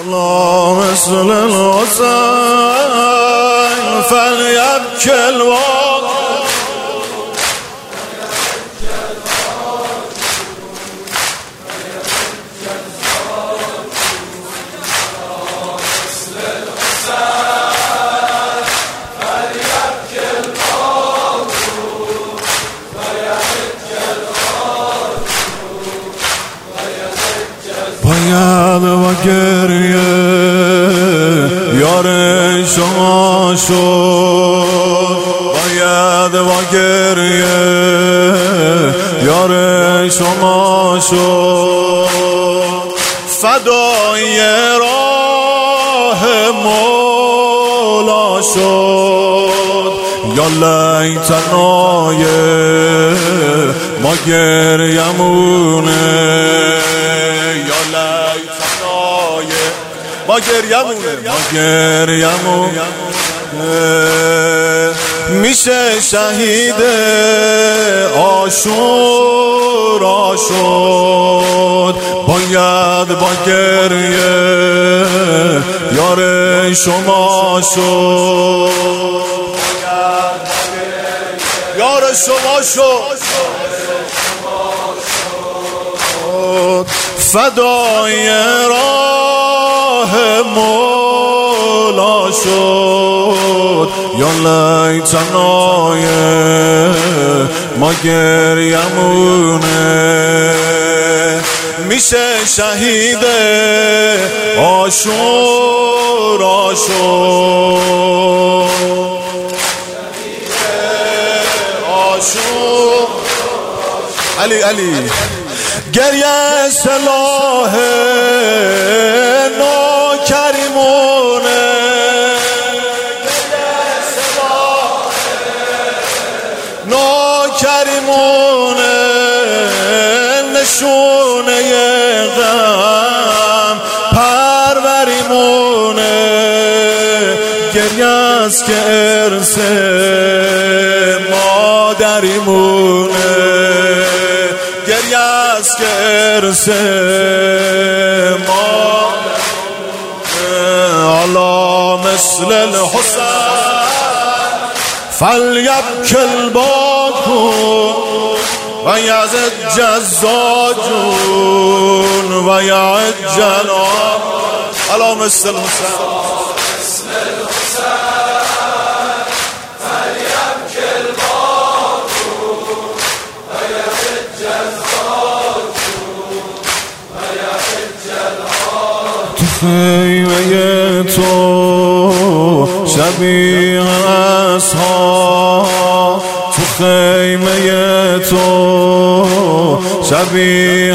الله مثل الحسين فليبكي الواقع باید با گریه یار شما شد، باید با گریه یار شما شد، فدای راه مولا شد. یا لیتنای ما گریمونه، ما گریمونه میشه شهید عاشورا شد، باید با گریه یار شما شد، یار شما شد، فدای راه مولا شد. یا لیتنای ما گریمونه میشه شهید عاشورا شد، علی گریه سلاح نوکریمونه، نوکریمونه نشونه غم پروریمونه، گریه است که ارث مادریمونه، گریه است که ارث ما علا مثل الحسین فلیبکی الباکو و یزج الزاجون و یعجل علا مثل الحسین خیمه تو شبیه اصحاب، تو خیمه تو شبیه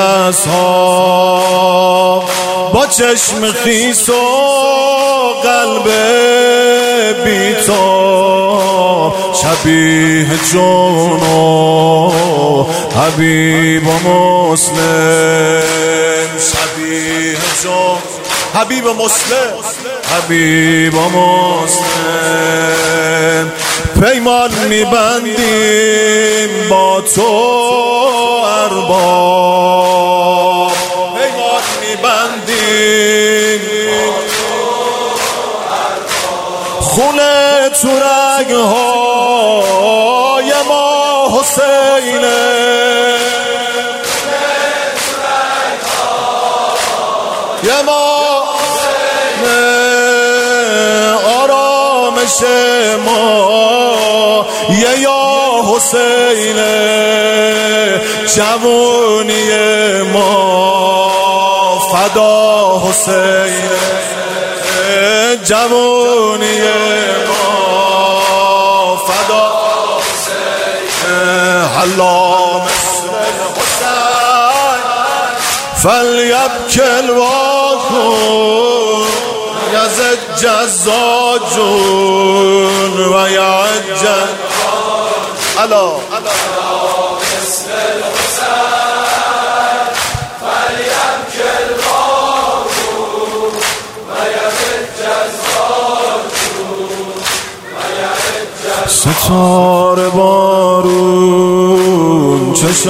اصحاب، با چشم خیس و قلب بی‌تاب، شبیه جون و حبیب و مسلم، شبیه جون حبیب و مسلم، حبیب و مسلم، پیمان میبندیم با تو ارباب، پیمان میبندیم خون تو رگهای ما حسینه، یه ما آرامش ما یه یا حسینه، جوونی ما فدا حسینه، جوونی ما فدا حسینه، حلا مثل الحسین فلیبکی الواکو یزج الزاجون و یعجل علا مثل الحسین فلیبکی الواکو و یزج الزاجون و یعجل ستاره بارون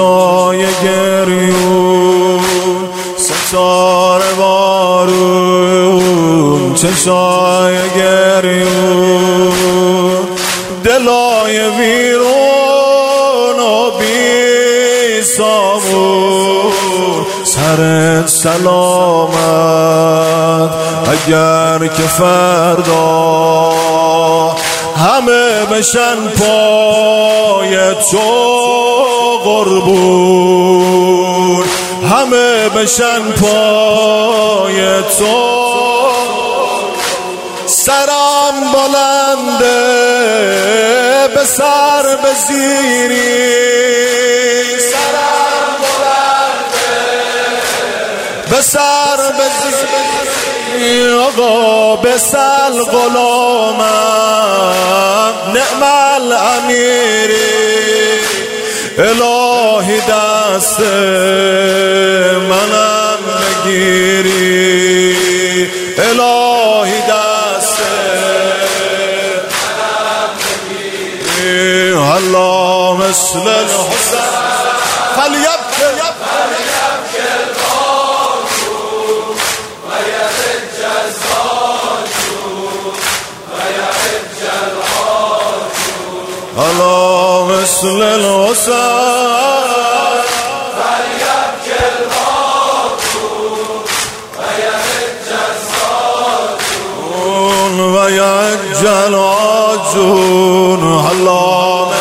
چشای گریون، ستاره بارون چشای گریون دلای ویرون و بی سامون سرت سلامت اگر که فردا همه بشن پای تو قربون همه بشن پای تو سرم بلنده به سر بزیری سرم بلنده به سر بزیری آقا بسل غلامم نعم الامیری الهی دست منم بگیری الهی دست منم بگیری الله مثل الحسن فلیبکر الله مثل الحسن فليبكي الراكون ويهج الصادون ويعج العاجون الله